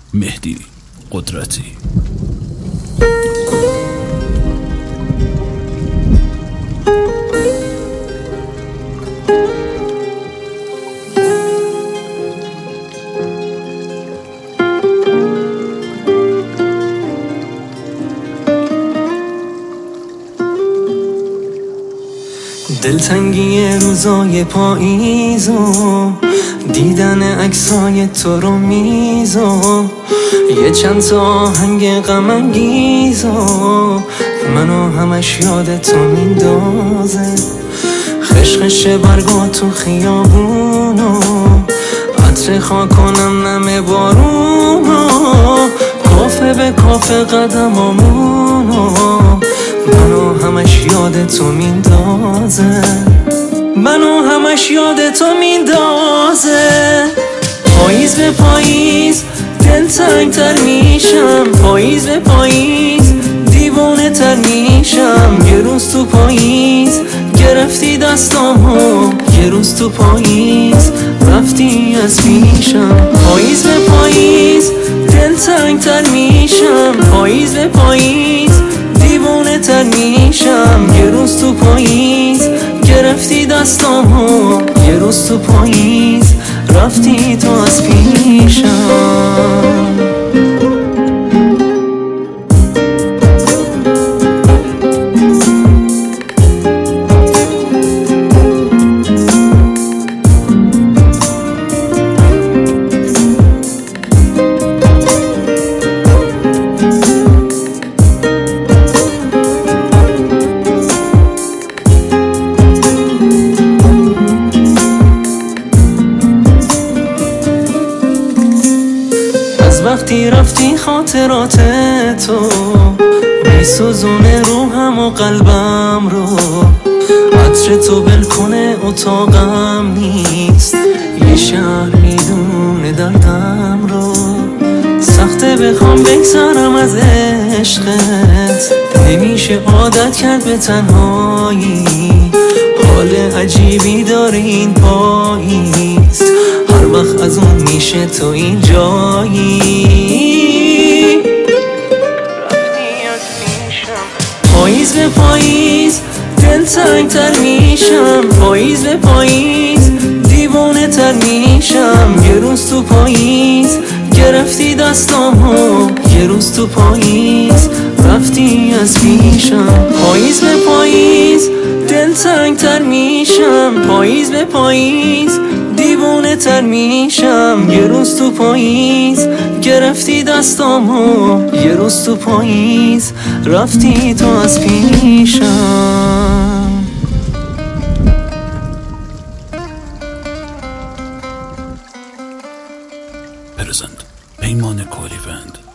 مهدی قدرتی. دلتنگی روزای پاییزو، دیدن عکسای تو رو میزو، یه چند تا آهنگ غم انگیزو، منو همش یاد تو میندازه. خشخش برگا تو خیابونو، عطر خاکونم نم بارونو، کافه به کافه قدمامونو، منو همش یاد تو میندازه، منو همش یاد تو میندازه. پاییز به پاییز دلتنگ تر میشم، پاییز به پاییز دیوانه تر میشم. یه روز تو پاییز گرفتی دستامو، یه روز تو پاییز رفتی از پیشم. پاییز به پاییز دلتنگ تر میشم، پاییز به پاییز دیوانه تر میشم. یه روز تو پاییز گرفتی دستامو، یه روز تو پاییز رفتی تو از پیشم. وقتی رفتی خاطرات تو میسوزونه روحم و قلبم رو، عطر تو بلکنه اتاقم نیست، یه شهر میدونه دردم رو. سخته بخوام بگذرم از عشقت، نمیشه عادت کرد به تنهایی، حال عجیبی داره این پاییز، هر وقت از اون میشه تو اینجایی. پاییز به پاییز دلتنگ تر میشم، پاییز به پاییز دیوانه تر میشم. یه روز تو پاییز گرفتی دستامو، یه روز تو پاییز رفتی از پیشم. پاییز به پاییز دلتنگ تر میشم، پاییز به پاییز دیوانه تر میشم. یه روز تو پاییز گرفتی دستامو، یه روز تو پاییز رفتی تو از پیشم. پرزنت پیمان کولیوند.